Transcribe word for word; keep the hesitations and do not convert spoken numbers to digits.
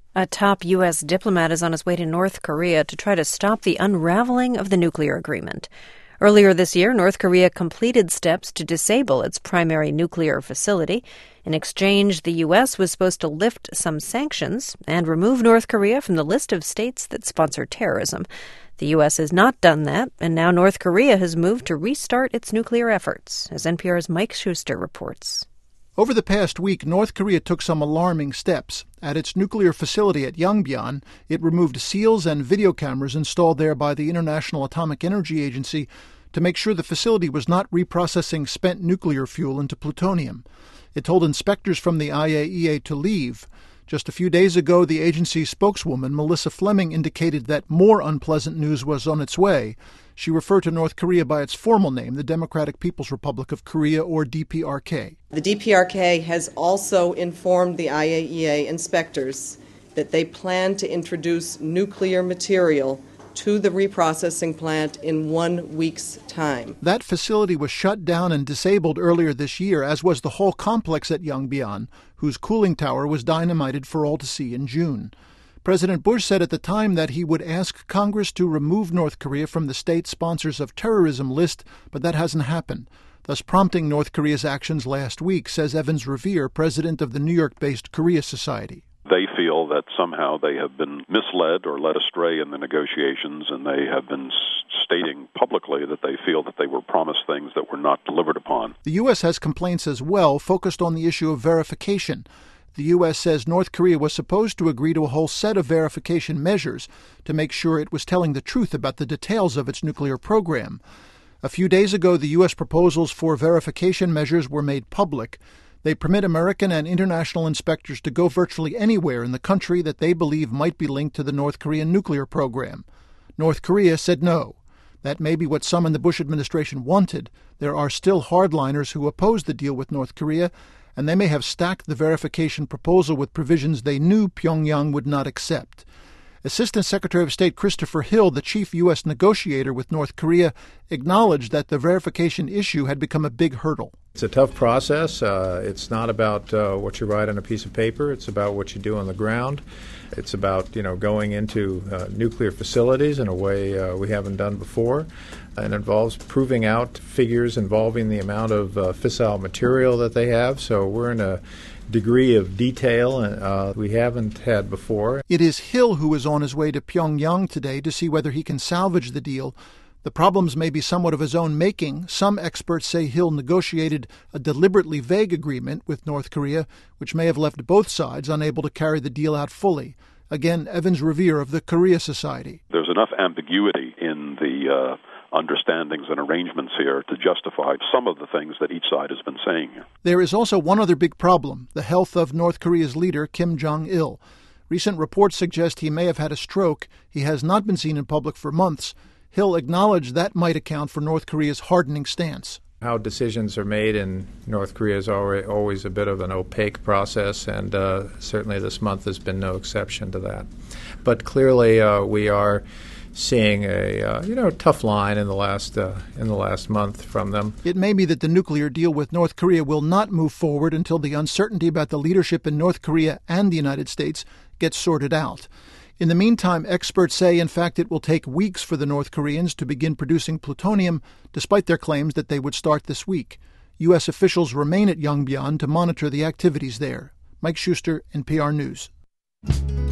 A top U S diplomat is on his way to North Korea to try to stop the unraveling of the nuclear agreement. Earlier this year, North Korea completed steps to disable its primary nuclear facility. In exchange, the U S was supposed to lift some sanctions and remove North Korea from the list of states that sponsor terrorism. The U S has not done that, and now North Korea has moved to restart its nuclear efforts, as N P R's Mike Schuster reports. Over the past week, North Korea took some alarming steps. At its nuclear facility at Yongbyon, it removed seals and video cameras installed there by the International Atomic Energy Agency to make sure the facility was not reprocessing spent nuclear fuel into plutonium. It told inspectors from the I A E A to leave. Just a few days ago, the agency's spokeswoman, Melissa Fleming, indicated that more unpleasant news was on its way. She referred to North Korea by its formal name, the Democratic People's Republic of Korea, or D P R K. The D P R K has also informed the I A E A inspectors that they plan to introduce nuclear material to the reprocessing plant in one week's time. That facility was shut down and disabled earlier this year, as was the whole complex at Yongbyon, whose cooling tower was dynamited for all to see in June. President Bush said at the time that he would ask Congress to remove North Korea from the state sponsors of terrorism list, but that hasn't happened, thus prompting North Korea's actions last week, says Evans Revere, president of the New York-based Korea Society. They feel that somehow they have been misled or led astray in the negotiations, and they have been stating publicly that they feel that they were promised things that were not delivered upon. The U S has complaints as well, focused on the issue of verification. The U S says North Korea was supposed to agree to a whole set of verification measures to make sure it was telling the truth about the details of its nuclear program. A few days ago, the U S proposals for verification measures were made public. They permit American and international inspectors to go virtually anywhere in the country that they believe might be linked to the North Korean nuclear program. North Korea said no. That may be what some in the Bush administration wanted. There are still hardliners who oppose the deal with North Korea, and they may have stacked the verification proposal with provisions they knew Pyongyang would not accept. Assistant Secretary of State Christopher Hill, the chief U S negotiator with North Korea, acknowledged that the verification issue had become a big hurdle. It's a tough process. Uh, it's not about uh, what you write on a piece of paper. It's about what you do on the ground. It's about, you know, going into uh, nuclear facilities in a way uh, we haven't done before. And involves proving out figures involving the amount of uh, fissile material that they have. So we're in a degree of detail uh, we haven't had before. It is Hill who is on his way to Pyongyang today to see whether he can salvage the deal. The problems may be somewhat of his own making. Some experts say Hill negotiated a deliberately vague agreement with North Korea, which may have left both sides unable to carry the deal out fully. Again, Evans Revere of the Korea Society. There's enough ambiguity in the uh, understandings and arrangements here to justify some of the things that each side has been saying here. There is also one other big problem, the health of North Korea's leader, Kim Jong-il. Recent reports suggest he may have had a stroke. He has not been seen in public for months. Hill acknowledged that might account for North Korea's hardening stance. How decisions are made in North Korea is always a bit of an opaque process, and uh, certainly this month has been no exception to that. But clearly uh, we are seeing a uh, you know tough line in the last uh, in the last month from them. It may be that the nuclear deal with North Korea will not move forward until the uncertainty about the leadership in North Korea and the United States gets sorted out. In the meantime, experts say, in fact, it will take weeks for the North Koreans to begin producing plutonium, despite their claims that they would start this week. U S officials remain at Yongbyon to monitor the activities there. Mike Schuster, N P R News.